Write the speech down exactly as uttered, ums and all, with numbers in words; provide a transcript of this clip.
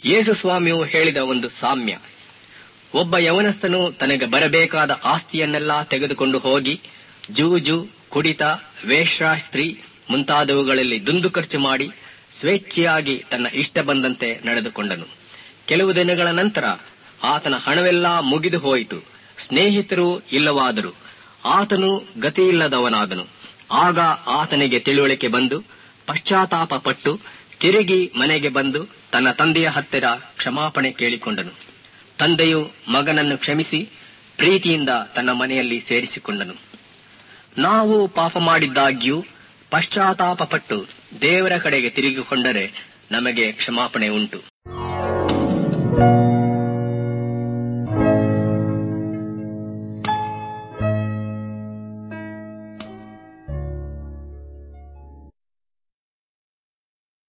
ಯೇಸು ಸ್ವಾಮಿಯು ಹೇಳಿದ ಒಂದು ಸಾಮ್ಯ. ಒಬ್ಬ ಯವನಸ್ಥನು ತನಗೆ ಬರಬೇಕಾದ ಆಸ್ತಿಯನ್ನೆಲ್ಲ ತೆಗೆದುಕೊಂಡು ಹೋಗಿ ಜೂಜು, ಕುಡಿತ, ವೇಶ್ಯಾಸ್ತ್ರೀ ಮುಂತಾದವುಗಳಲ್ಲಿ ದುಂದು ಖರ್ಚು ಮಾಡಿ ಸ್ವೇಚ್ಛೆಯಾಗಿ ತನ್ನ ಇಷ್ಟ ಬಂದಂತೆ ನಡೆದುಕೊಂಡನು. ಕೆಲವು ದಿನಗಳ ನಂತರ ಆತನ ಹಣವೆಲ್ಲ ಮುಗಿದು ಹೋಯಿತು. ಸ್ನೇಹಿತರು ಇಲ್ಲವಾದರು. ಆತನು ಗತಿಯಿಲ್ಲದವನಾದನು. ಆಗ ಆತನಿಗೆ ತಿಳುವಳಿಕೆ ಬಂದು ಪಶ್ಚಾತ್ತಾಪ ಪಟ್ಟು ತಿರುಗಿ ಮನೆಗೆ ಬಂದು ತನ್ನ ತಂದೆಯ ಹತ್ತಿರ ಕ್ಷಮಾಪಣೆ ಕೇಳಿಕೊಂಡನು. ತಂದೆಯು ಮಗನನ್ನು ಕ್ಷಮಿಸಿ ಪ್ರೀತಿಯಿಂದ ತನ್ನ ಮನೆಯಲ್ಲಿ ಸೇರಿಸಿಕೊಂಡನು. ನಾವು ಪಾಪ ಮಾಡಿದ್ದಾಗ್ಯೂ ಪಶ್ಚಾತ್ತಾಪ ಪಟ್ಟು ದೇವರ ಕಡೆಗೆ ತಿರುಗಿಕೊಂಡರೆ ನಮಗೆ ಕ್ಷಮಾಪಣೆ ಉಂಟು.